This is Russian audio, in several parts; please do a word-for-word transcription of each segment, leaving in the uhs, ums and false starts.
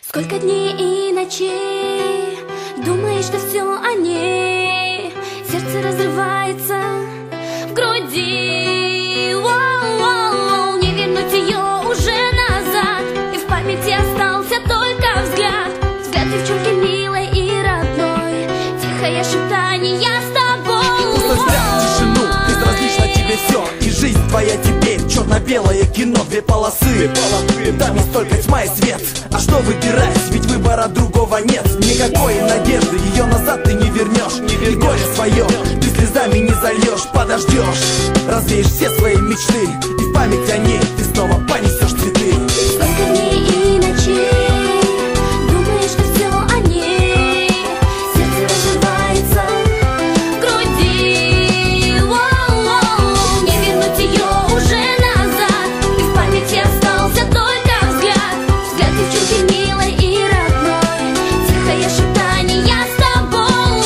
Сколько дней и ночей думаешь ты все о ней, сердце разрывается в груди. Воу-воу-воу, не вернуть ее уже назад, и в памяти остался только взгляд. Взгляд девчонки милой и родной, тихое шептание «я с тобой». Пустой взгляд, тишину, безразлично тебе все, и жизнь твоя теперь черно-белое кино, две полосы, две полосы. Там есть только тьма и свет, а что выбирать, ведь выбора другого нет. Никакой надежды, ее назад ты не вернешь, не вернешь. И горе свое ты слезами не зальешь, подождешь, развеешь все свои мечты, и в память о ней ты снова понесешь цветы. Сколько дней и ночей думаешь ты все о ней, сердце разрывается в груди. Воу-воу, не вернуть ее уже назад, и в памяти остался только взгляд. Взгляд девчонки милой и родной, тихое шептание «я с тобой».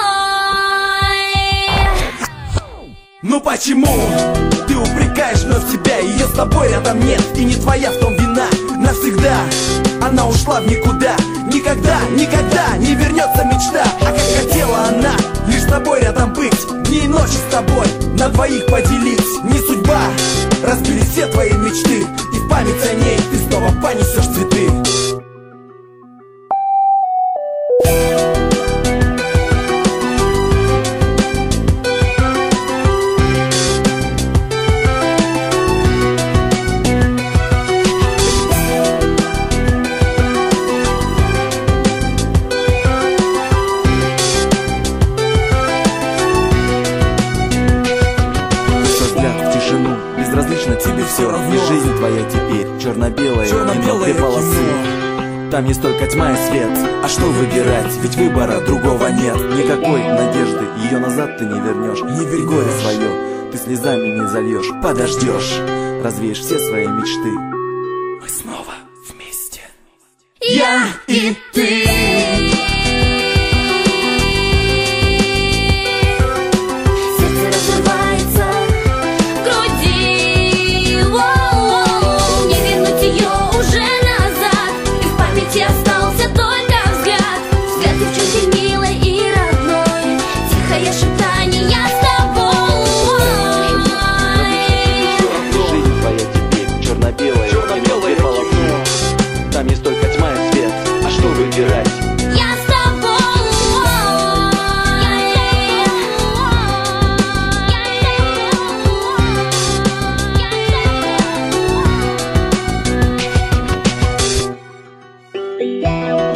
Ну почему ты упрекаешь вновь себя? Ее с тобой рядом нет, и не твоя в том вина. Навсегда она ушла в никуда, никогда, никогда не вернется мечта. А как хотела она лишь с тобой рядом быть, дни и ночи с тобой на двоих поделить. Не судьба, разбили все твои мечты, и в память о ней ты снова понесешь цветы. Безразлично тебе все равно, и жизнь твоя теперь черно-белая, черно-белое две полосы. Кино. Там есть только тьма и свет, а что выбирать, ведь выбора другого нет. Никакой надежды, ее назад ты не вернешь, не верь. Горе свое ты слезами не зальешь, подождешь, развеешь все свои мечты. Мы снова вместе, Я и ты. Остался только взгляд, взгляд девчонки милой и родной, тихое шептание «я с тобой». Жизнь твоя теперь черно-белая, черно-белая полосы. Там есть только тьма и свет, а что выбирать? Я с тобой. Yeah.